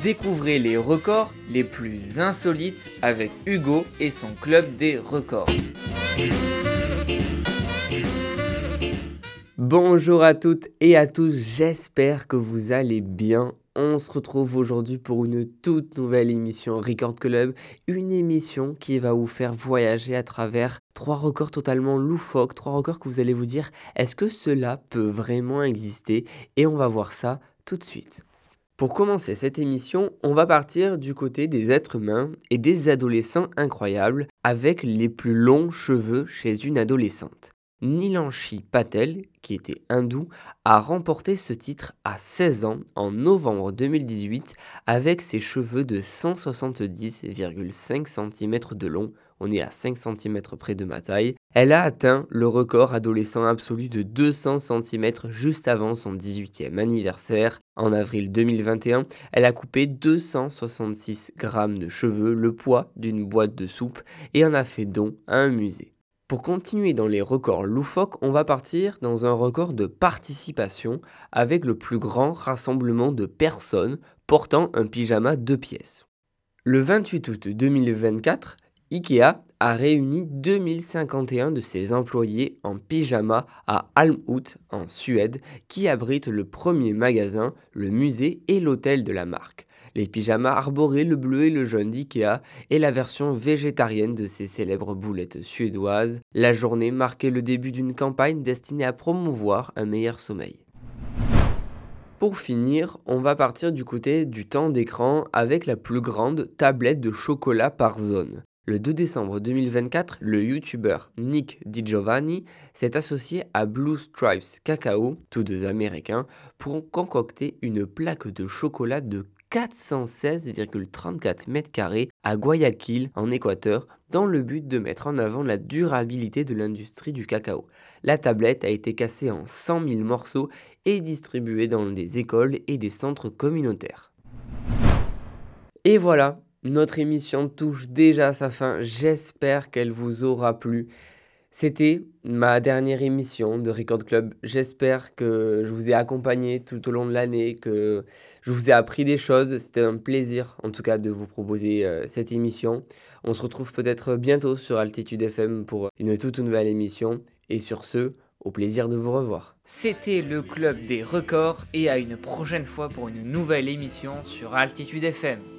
Découvrez les records les plus insolites avec Hugo et son club des records. Bonjour à toutes et à tous, j'espère que vous allez bien. On se retrouve aujourd'hui pour une toute nouvelle émission Record Club, une émission qui va vous faire voyager à travers 3 records totalement loufoques, 3 records que vous allez vous dire, est-ce que cela peut vraiment exister? Et on va voir ça tout de suite. Pour commencer cette émission, on va partir du côté des êtres humains et des adolescents incroyables avec les plus longs cheveux chez une adolescente. Nilanshi Patel, qui était hindoue, a remporté ce titre à 16 ans en novembre 2018 avec ses cheveux de 170,5 cm de long. On est à 5 cm près de ma taille. Elle a atteint le record adolescent absolu de 200 cm juste avant son 18e anniversaire. En avril 2021, elle a coupé 266 grammes de cheveux, le poids d'une boîte de soupe, et en a fait don à un musée. Pour continuer dans les records loufoques, on va partir dans un record de participation avec le plus grand rassemblement de personnes portant un pyjama 2 pièces. Le 28 août 2024, Ikea a réuni 2051 de ses employés en pyjama à Almhult en Suède, qui abrite le premier magasin, le musée et l'hôtel de la marque. Les pyjamas arboraient le bleu et le jaune d'Ikea et la version végétarienne de ces célèbres boulettes suédoises. La journée marquait le début d'une campagne destinée à promouvoir un meilleur sommeil. Pour finir, on va partir du côté du temps d'écran avec la plus grande tablette de chocolat par zone. Le 2 décembre 2024, le youtubeur Nick DiGiovanni s'est associé à Blue Stripes Cacao, tous deux américains, pour concocter une plaque de chocolat de 416,34 m² à Guayaquil, en Équateur, dans le but de mettre en avant la durabilité de l'industrie du cacao. La tablette a été cassée en 100 000 morceaux et distribuée dans des écoles et des centres communautaires. Et voilà, notre émission touche déjà à sa fin, j'espère qu'elle vous aura plu. C'était ma dernière émission de Record Club. J'espère que je vous ai accompagné tout au long de l'année, que je vous ai appris des choses. C'était un plaisir en tout cas de vous proposer cette émission. On se retrouve peut-être bientôt sur Altitude FM pour une toute nouvelle émission. Et sur ce, au plaisir de vous revoir. C'était le Club des Records et à une prochaine fois pour une nouvelle émission sur Altitude FM.